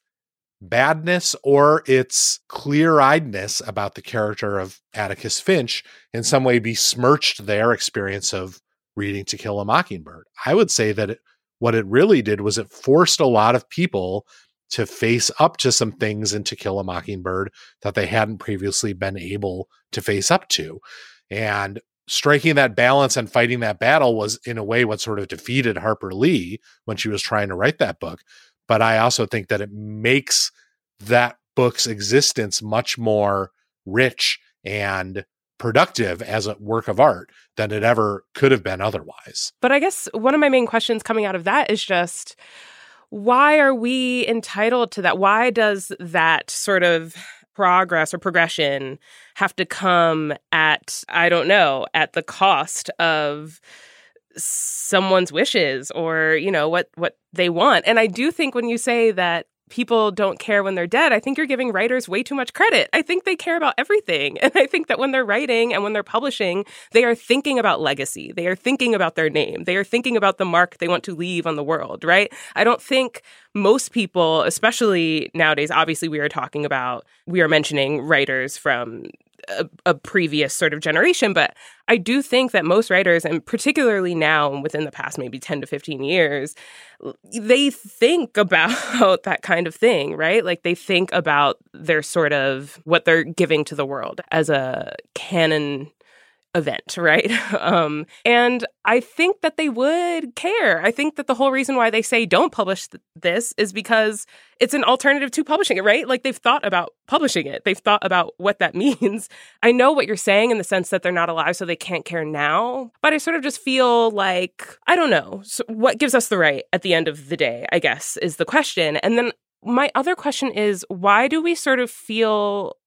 badness or its clear-eyedness about the character of Atticus Finch in some way besmirched their experience of reading To Kill a Mockingbird. I would say that it, what it really did was it forced a lot of people to face up to some things in To Kill a Mockingbird that they hadn't previously been able to face up to. And striking that balance and fighting that battle was, in a way, what sort of defeated Harper Lee when she was trying to write that book. But I also think that it makes that book's existence much more rich and productive as a work of art than it ever could have been otherwise. But I guess one of my main questions coming out of that is just, why are we entitled to that? Why does that sort of progress or progression have to come at, I don't know, at the cost of someone's wishes or, you know, what, what they want? And I do think when you say that people don't care when they're dead, I think you're giving writers way too much credit. I think they care about everything. And I think that when they're writing and when they're publishing, they are thinking about legacy. They are thinking about their name. They are thinking about the mark they want to leave on the world, right? I don't think most people, especially nowadays, obviously we are talking about, we are mentioning writers from a, a previous sort of generation, but I do think that most writers, and particularly now within the past maybe ten to fifteen years, they think about that kind of thing, right? Like they think about their sort of what they're giving to the world as a canon event, right? Um, and I think that they would care. I think that the whole reason why they say don't publish th- this is because it's an alternative to publishing it, right? Like they've thought about publishing it. They've thought about what that means. I know what you're saying in the sense that they're not alive, so they can't care now. But I sort of just feel like, I don't know, so what gives us the right at the end of the day, I guess, is the question. And then my other question is, why do we sort of feel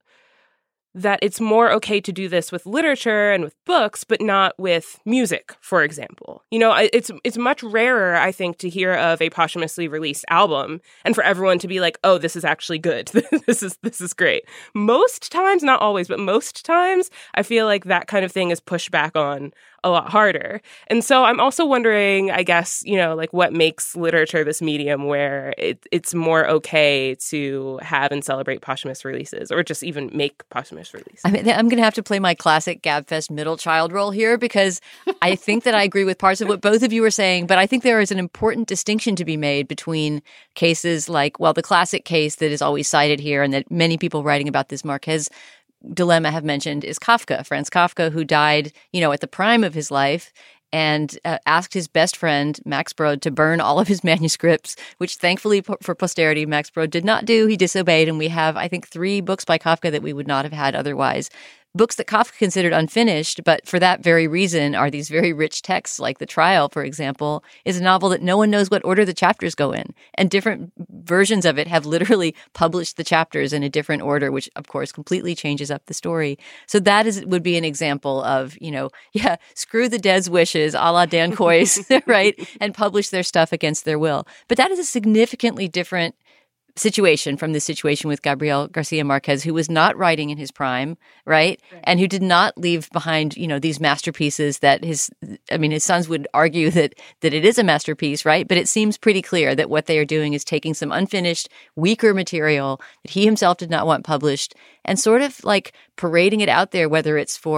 that it's more okay to do this with literature and with books, but not with music, for example? You know, it's it's much rarer, I think, to hear of a posthumously released album and for everyone to be like, oh, this is actually good. this is this is great. Most times, not always, but most times, I feel like that kind of thing is pushed back on a lot harder. And so I'm also wondering, I guess, you know, like what makes literature this medium where it, it's more okay to have and celebrate posthumous releases or just even make posthumous releases. I mean, I'm going to have to play my classic GabFest middle child role here because I think that I agree with parts of what both of you were saying, but I think there is an important distinction to be made between cases like, well, the classic case that is always cited here and that many people writing about this Marquez dilemma have mentioned is Kafka, Franz Kafka, who died, you know, at the prime of his life and uh, asked his best friend, Max Brod, to burn all of his manuscripts, which thankfully for posterity, Max Brod did not do. He disobeyed, and we have, I think, three books by Kafka that we would not have had otherwise. Books that Kafka considered unfinished, but for that very reason are these very rich texts, like The Trial, for example, is a novel that no one knows what order the chapters go in. And different versions of it have literally published the chapters in a different order, which, of course, completely changes up the story. So that is would be an example of, you know, yeah, screw the dead's wishes, a la Dan Coyce, right? And publish their stuff against their will. But that is a significantly different situation from the situation with Gabriel Garcia Marquez, who was not writing in his prime, right? right? And who did not leave behind, you know, these masterpieces that his, I mean, his sons would argue that that it is a masterpiece, right? But it seems pretty clear that what they are doing is taking some unfinished, weaker material that he himself did not want published and sort of like parading it out there, whether it's for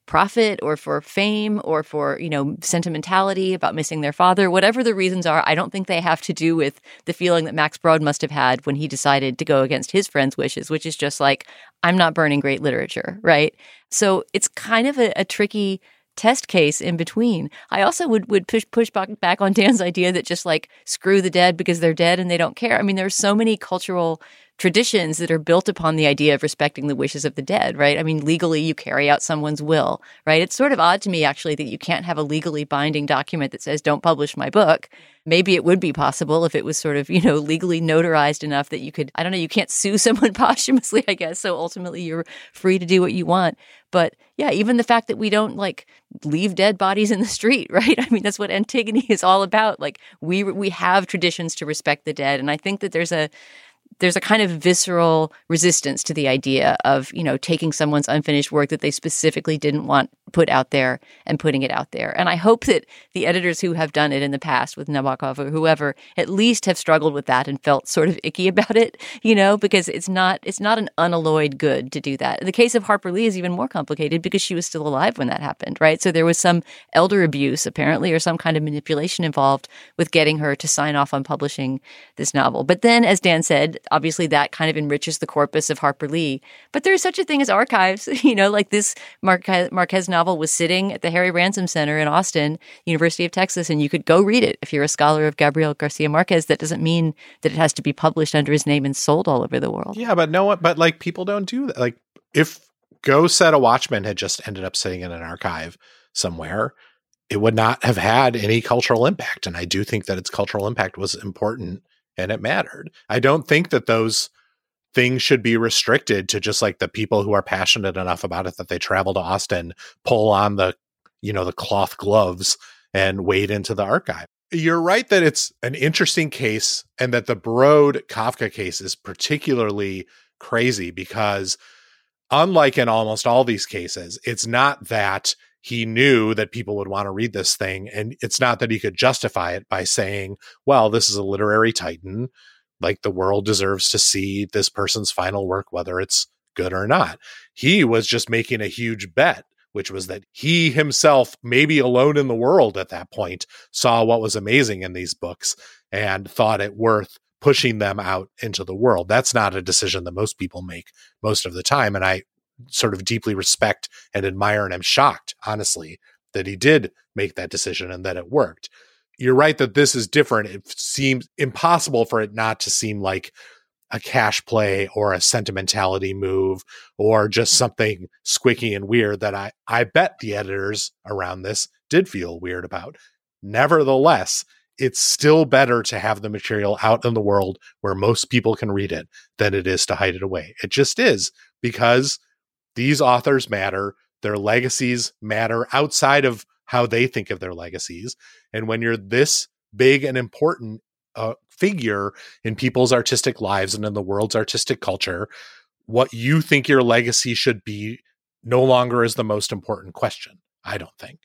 profit or for fame or for, you know, sentimentality about missing their father, whatever the reasons are, I don't think they have to do with the feeling that Max Brod must have had when he decided to go against his friend's wishes, which is just like, I'm not burning great literature, right? So it's kind of a, a tricky test case in between. I also would would push push back, back on Dan's idea that just like screw the dead because they're dead and they don't care. I mean, there's so many cultural traditions that are built upon the idea of respecting the wishes of the dead, right? I mean, legally you carry out someone's will, right? It's sort of odd to me actually that you can't have a legally binding document that says don't publish my book. Maybe it would be possible if it was sort of, you know, legally notarized enough that you could, I don't know, you can't sue someone posthumously, I guess. So ultimately you're free to do what you want. But yeah, even the fact that we don't like leave dead bodies in the street, right? I mean, that's what Antigone is all about. Like we we have traditions to respect the dead. And I think that there's a there's a kind of visceral resistance to the idea of, you know, taking someone's unfinished work that they specifically didn't want put out there and putting it out there. And I hope that the editors who have done it in the past with Nabokov or whoever at least have struggled with that and felt sort of icky about it, you know, because it's not it's not an unalloyed good to do that. The case of Harper Lee is even more complicated because she was still alive when that happened, right? So there was some elder abuse apparently or some kind of manipulation involved with getting her to sign off on publishing this novel. But then, as Dan said, obviously that kind of enriches the corpus of Harper Lee. But there's such a thing as archives, you know, like this Marquez, Marquez novel was sitting at the Harry Ransom Center in Austin, University of Texas, and you could go read it if you're a scholar of Gabriel Garcia Marquez. That doesn't mean that it has to be published under his name and sold all over the world. Yeah, but no one, but like people don't do that. Like if Go Set a Watchman had just ended up sitting in an archive somewhere, it would not have had any cultural impact. And I do think that its cultural impact was important and it mattered. I don't think that those things should be restricted to just like the people who are passionate enough about it that they travel to Austin, pull on the, you know, the cloth gloves and wade into the archive. You're right that it's an interesting case and that the Brod Kafka case is particularly crazy because unlike in almost all these cases, it's not that he knew that people would want to read this thing. And it's not that he could justify it by saying, well, this is a literary titan. Like the world deserves to see this person's final work, whether it's good or not. He was just making a huge bet, which was that he himself, maybe alone in the world at that point, saw what was amazing in these books and thought it worth pushing them out into the world. That's not a decision that most people make most of the time. And I sort of deeply respect and admire and am shocked, honestly, that he did make that decision and that it worked. You're right that this is different. It seems impossible for it not to seem like a cash play or a sentimentality move or just something squicky and weird that I, I bet the editors around this did feel weird about. Nevertheless, it's still better to have the material out in the world where most people can read it than it is to hide it away. It just is, because these authors matter. Their legacies matter outside of how they think of their legacies. And when you're this big and important uh, figure in people's artistic lives and in the world's artistic culture, what you think your legacy should be no longer is the most important question, I don't think.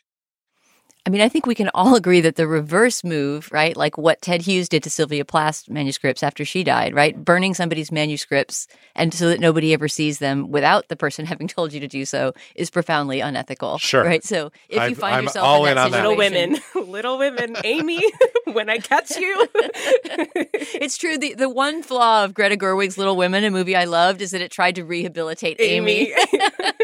I mean, I think we can all agree that the reverse move, right, like what Ted Hughes did to Sylvia Plath's manuscripts after she died, right, burning somebody's manuscripts and so that nobody ever sees them without the person having told you to do so is profoundly unethical. Sure. Right? So if I've, you find I'm yourself all in in that on situation... that. Little Women. Little Women. Amy, when I catch you. It's true. The, the one flaw of Greta Gerwig's Little Women, a movie I loved, is that it tried to rehabilitate Amy. Amy.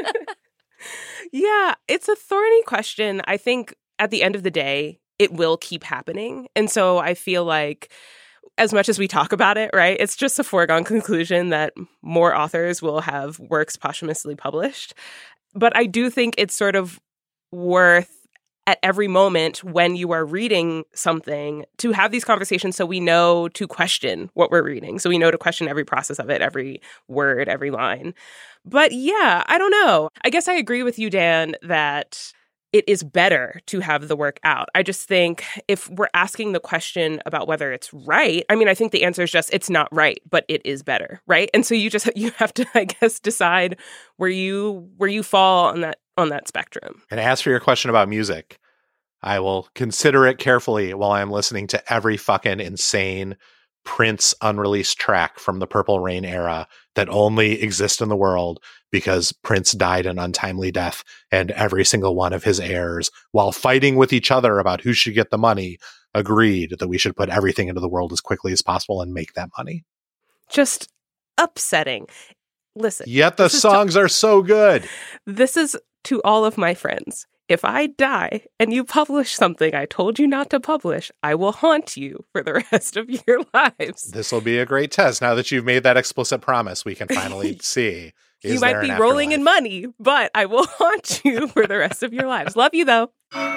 Yeah, it's a thorny question. I think at the end of the day, it will keep happening. And so I feel like as much as we talk about it, right, it's just a foregone conclusion that more authors will have works posthumously published. But I do think it's sort of worth at every moment when you are reading something to have these conversations so we know to question what we're reading. So we know to question every process of it, every word, every line. But yeah, I don't know. I guess I agree with you, Dan, that it is better to have the work out. I just think if we're asking the question about whether it's right, I mean, I think the answer is just it's not right, but it is better, right? And so you just you have to, I guess, decide where you where you fall on that on that spectrum. And as for your question about music, I will consider it carefully while I'm listening to every fucking insane Prince unreleased track from the Purple Rain era that only exist in the world because Prince died an untimely death, and every single one of his heirs, while fighting with each other about who should get the money, agreed that we should put everything into the world as quickly as possible and make that money. Just upsetting. Listen. Yet the songs to- are so good. This is to all of my friends. If I die and you publish something I told you not to publish, I will haunt you for the rest of your lives. This will be a great test. Now that you've made that explicit promise, we can finally see. Is you might be rolling in money, but I will haunt you for the rest of your lives. Love you, though.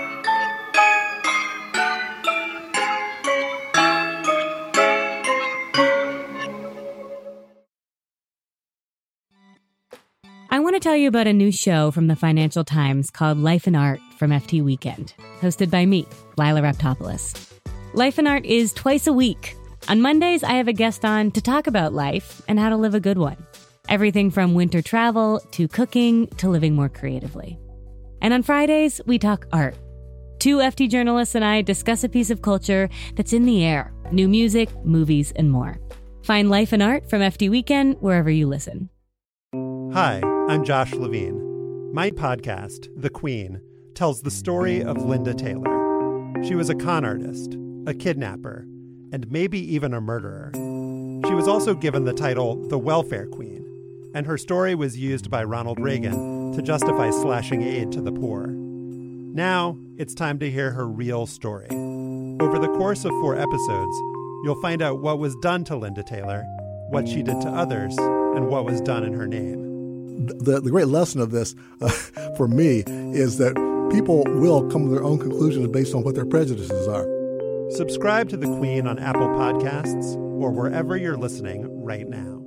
I want to tell you about a new show from the Financial Times called Life and Art from F T Weekend, hosted by me, Lila Raptopoulos. Life and Art is twice a week. On Mondays, I have a guest on to talk about life and how to live a good one. Everything from winter travel to cooking to living more creatively. And on Fridays, we talk art. Two F T journalists and I discuss a piece of culture that's in the air, new music, movies, and more. Find Life and Art from F T Weekend wherever you listen. Hi, I'm Josh Levine. My podcast, The Queen, tells the story of Linda Taylor. She was a con artist, a kidnapper, and maybe even a murderer. She was also given the title the Welfare Queen, and her story was used by Ronald Reagan to justify slashing aid to the poor. Now, it's time to hear her real story. Over the course of four episodes, you'll find out what was done to Linda Taylor, what she did to others, and what was done in her name. The, the great lesson of this uh, for me is that people will come to their own conclusions based on what their prejudices are. Subscribe to The Queen on Apple Podcasts or wherever you're listening right now.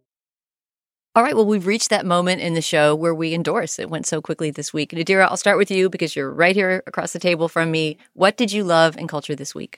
All right, well, we've reached that moment in the show where we endorse. It went so quickly this week. Nadira, I'll start with you because you're right here across the table from me. What did you love in culture this week?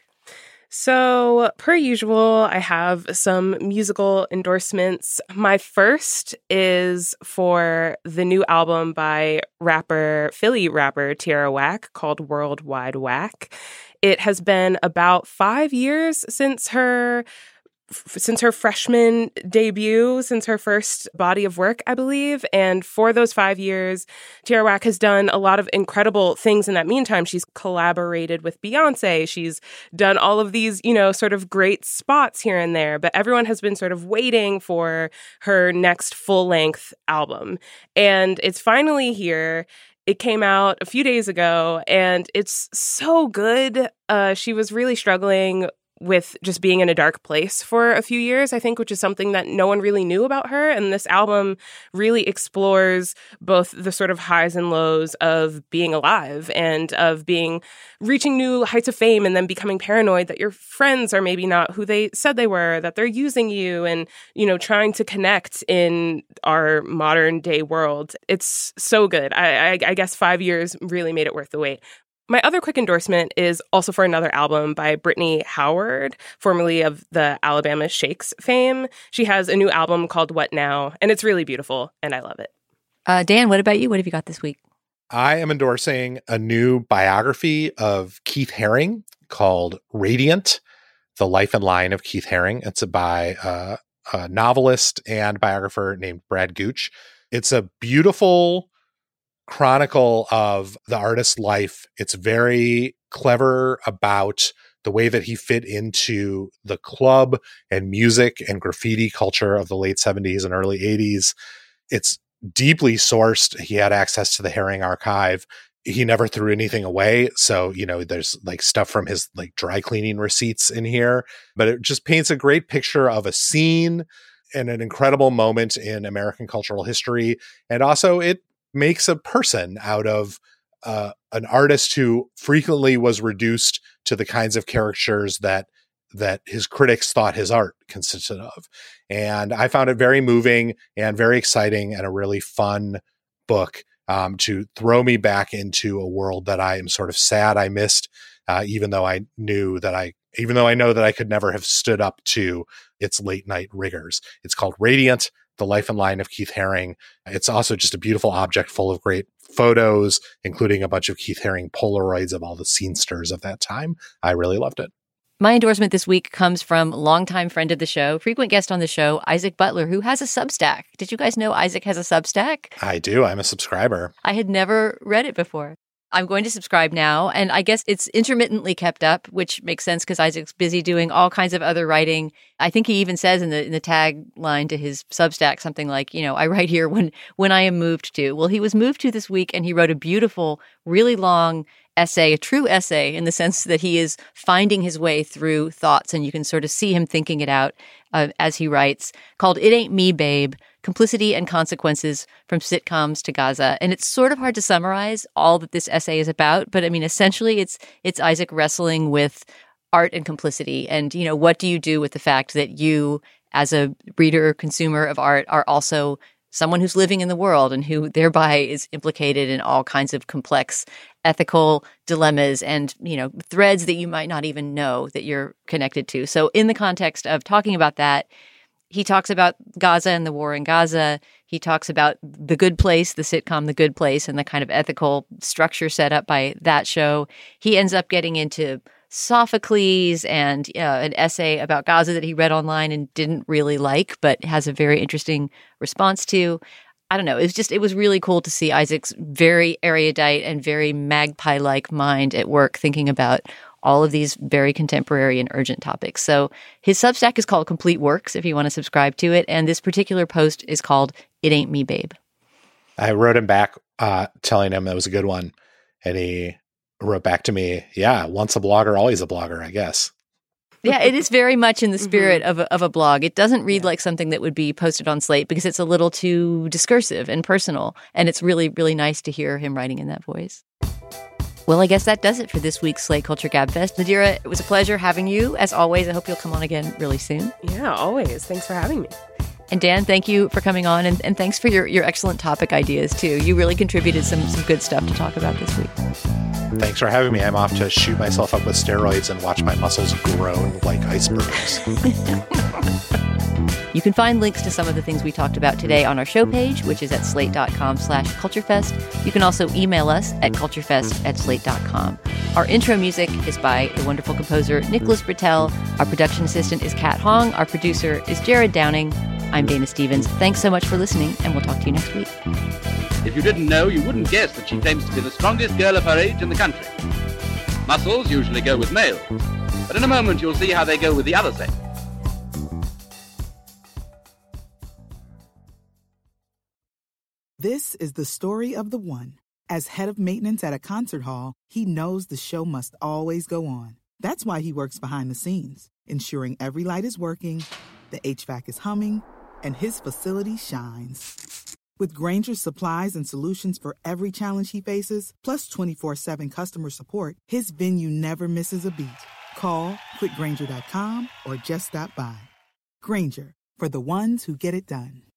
So, per usual, I have some musical endorsements. My first is for the new album by rapper, Philly rapper Tierra Whack called Worldwide Whack. It has been about five years since her since her freshman debut, since her first body of work, I believe. And for those five years, Tierra Whack has done a lot of incredible things in that meantime. She's collaborated with Beyonce. She's done all of these, you know, sort of great spots here and there. But everyone has been sort of waiting for her next full-length album. And it's finally here. It came out a few days ago, and it's so good. Uh, she was really struggling with just being in a dark place for a few years, I think, which is something that no one really knew about her. And this album really explores both the sort of highs and lows of being alive and of being reaching new heights of fame and then becoming paranoid that your friends are maybe not who they said they were, that they're using you, and, you know, trying to connect in our modern day world. It's so good. I, I, I guess five years really made it worth the wait. My other quick endorsement is also for another album by Brittany Howard, formerly of the Alabama Shakes fame. She has a new album called What Now, and it's really beautiful, and I love it. Uh, Dan, what about you? What have you got this week? I am endorsing a new biography of Keith Haring called Radiant, The Life and Line of Keith Haring. It's by uh, a novelist and biographer named Brad Gooch. It's a beautiful chronicle of the artist's life. It's very clever about the way that he fit into the club and music and graffiti culture of the late seventies and early eighties. It's deeply sourced. He had access to the Haring archive. He never threw anything away. So, you know, there's like stuff from his like dry cleaning receipts in here, but it just paints a great picture of a scene and an incredible moment in American cultural history. And also it makes a person out of uh, an artist who frequently was reduced to the kinds of caricatures that that his critics thought his art consisted of. And I found it very moving and very exciting and a really fun book um, to throw me back into a world that I am sort of sad I missed, uh, even though I knew that I, even though I know that I could never have stood up to its late night rigors. It's called Radiant, The Life and Line of Keith Haring. It's also just a beautiful object full of great photos, including a bunch of Keith Haring Polaroids of all the scenesters of that time. I really loved it. My endorsement this week comes from longtime friend of the show, frequent guest on the show, Isaac Butler, who has a Substack. Did you guys know Isaac has a Substack? I do. I'm a subscriber. I had never read it before. I'm going to subscribe now, and I guess it's intermittently kept up, which makes sense because Isaac's busy doing all kinds of other writing. I think he even says in the in the tagline to his Substack something like, you know, I write here when when I am moved to. Well, he was moved to this week, and he wrote a beautiful, really long essay, a true essay in the sense that he is finding his way through thoughts, and you can sort of see him thinking it out uh, as he writes, called It Ain't Me, Babe, Complicity and Consequences from Sitcoms to Gaza. And it's sort of hard to summarize all that this essay is about, but I mean, essentially it's it's Isaac wrestling with art and complicity. And, you know, what do you do with the fact that you, as a reader or consumer of art, are also someone who's living in the world and who thereby is implicated in all kinds of complex ethical dilemmas and, you know, threads that you might not even know that you're connected to. So in the context of talking about that, he talks about Gaza and the war in Gaza. He talks about The Good Place, the sitcom The Good Place, and the kind of ethical structure set up by that show. He ends up getting into Sophocles and uh, an essay about Gaza that he read online and didn't really like, but has a very interesting response to. I don't know. It was just, it was really cool to see Isaac's very erudite and very magpie-like mind at work thinking about all of these very contemporary and urgent topics. So his Substack is called Complete Works if you want to subscribe to it. And this particular post is called It Ain't Me, Babe. I wrote him back uh, telling him it was a good one. And he wrote back to me, yeah, once a blogger, always a blogger, I guess. Yeah, it is very much in the spirit mm-hmm. of, a, of a blog. It doesn't read like something that would be posted on Slate because it's a little too discursive and personal. And it's really, really nice to hear him writing in that voice. Well, I guess that does it for this week's Slate Culture Gabfest. Nadira, it was a pleasure having you. As always, I hope you'll come on again really soon. Yeah, always. Thanks for having me. And Dan, thank you for coming on, and, and thanks for your, your excellent topic ideas, too. You really contributed some, some good stuff to talk about this week. Thanks for having me. I'm off to shoot myself up with steroids and watch my muscles grow like icebergs. You can find links to some of the things we talked about today on our show page, which is at slate.com slash culturefest. You can also email us at culturefest at slate.com. Our intro music is by the wonderful composer Nicholas Britell. Our production assistant is Kat Hong. Our producer is Jared Downing. I'm Dana Stevens. Thanks so much for listening, and we'll talk to you next week. If you didn't know, you wouldn't guess that she claims to be the strongest girl of her age in the country. Muscles usually go with males, but in a moment you'll see how they go with the other sex. This is the story of the one. As head of maintenance at a concert hall, he knows the show must always go on. That's why he works behind the scenes, ensuring every light is working, the H V A C is humming, and his facility shines. With Grainger's supplies and solutions for every challenge he faces, plus twenty-four seven customer support, his venue never misses a beat. Call quick grainger dot com or just stop by. Grainger, for the ones who get it done.